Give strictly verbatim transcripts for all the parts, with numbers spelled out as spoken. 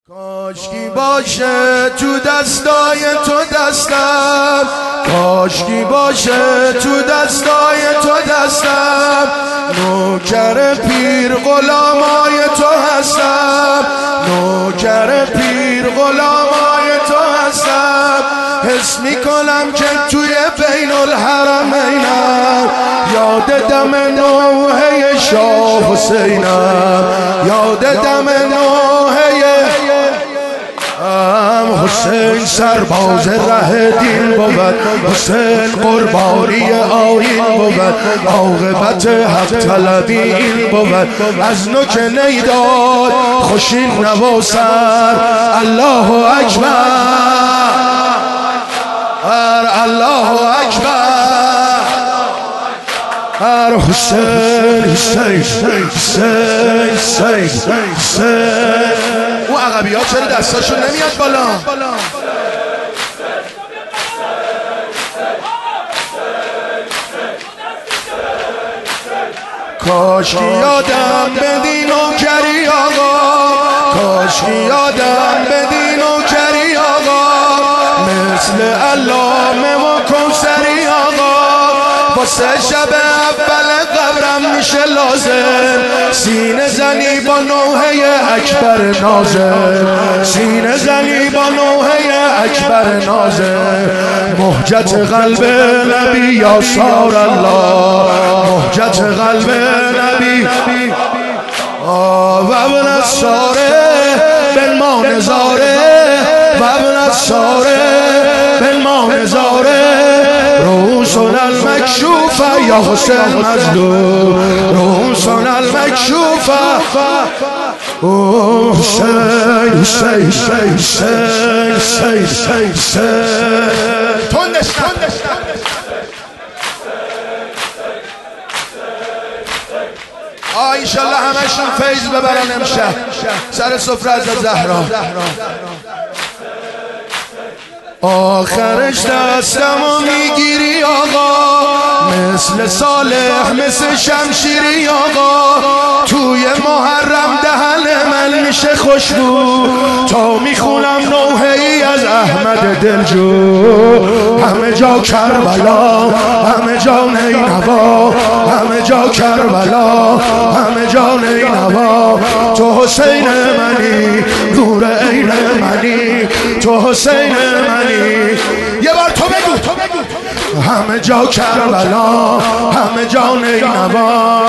کاشکی باشه تو دستای تو دستم، کاشکی باشه تو دستای تو دستم، نوکر پیر غلامای تو هستم، نوکر پیر غلامای تو هستم. حس میکنم که توی بین الحرمینم، یاد دم نوحه شاه حسینم، یاد دم نوحه ام حسین سرباز ره دین بود، حسین قربانی آیین بود، عاقبت حق طلبی این بود. از نوک نیداد خوشین نواسر، الله اکبر، الله اکبر، هر حسین حسین حسین حسین حسین. او عقبی ها چرا دستاشون نمیاد بالا؟ کاشکی یادم بدی نوکری آقا، کاشکی یادم بدی نوکری آقا، مثل علامه و کوثری آقا. واسه شب اول قبرم میشه لازم سینه زنی با نوحه اکبر نازم، سینه زنی با نوحه اکبر نازم. مهجت قلب نبی یا سار الله، مهجت قلب نبی و ابن الساره بن ما نظاره، و ابن الساره بن ما نظاره. روسنا المکشوفه یا حسین مظلوم، روسنا المکشوفه. اوه حسین حسین حسین حسین حسین حسین. تندش تندش. آه انشالله همشون فیض ببرن امشب سر سفره از زهرا. آخرش دستمو میگیری آقا، مثل صالح مثل شمشیری آقا. توی محرم دهن من میشه خوشبو، تا میخونم نوحه ای از احمد دلجو. همه جا کربلا، همه جا نینوا، همه جا کربلا، همه جا نینوا. تو حسین منی، نور عین منی، تو حسین منی. یه بار تو بگو، تو بگو. همه جا کربلا، همه جا نینوا.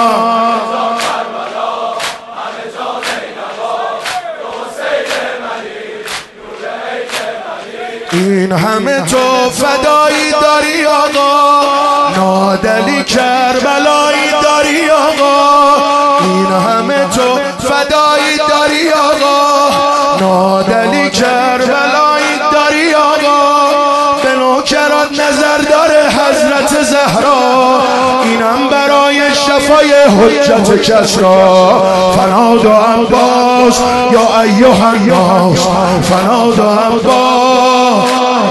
این همه تو فدایی داری آقا، نادلی کربلایی داری آقا. این همه تو فدایی داری آقا، نادلی کربلایی داری آقا. به نوکرات نظر داره حضرت زهرا، اینم برای شفای حجت کسرا. فناد و عباس یا ایها الناس، فناد و عباس.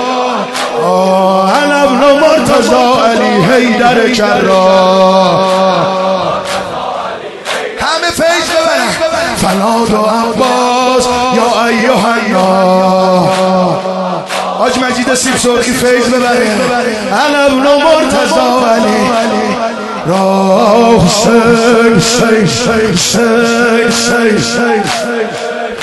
انا ابن مرتضی علی حیدر کرا. همه فیض ببرن. فناد و عباس یا ایها الناس. حاج مجید سیب سرخی فیض ببره. انا ابن مرتضی علی را حسین حسین حسین حسین حسین.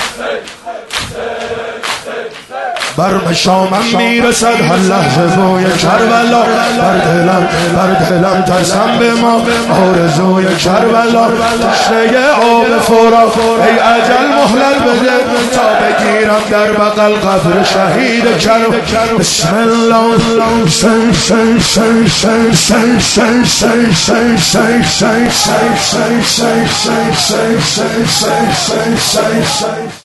بر مشامم میرسد هر لحظه بوی کربلا، بر دلم بر دلم ترسم به ما آرزوی کربلا. تشنه آب فرات ای اجل مهلت بده، تا بگیرم در بغل قبر شهید کربلا. بسم الله. حسین حسین حسین حسین حسین حسین حسین حسین حسین حسین حسین حسین حسین حسین حسین حسین حسین.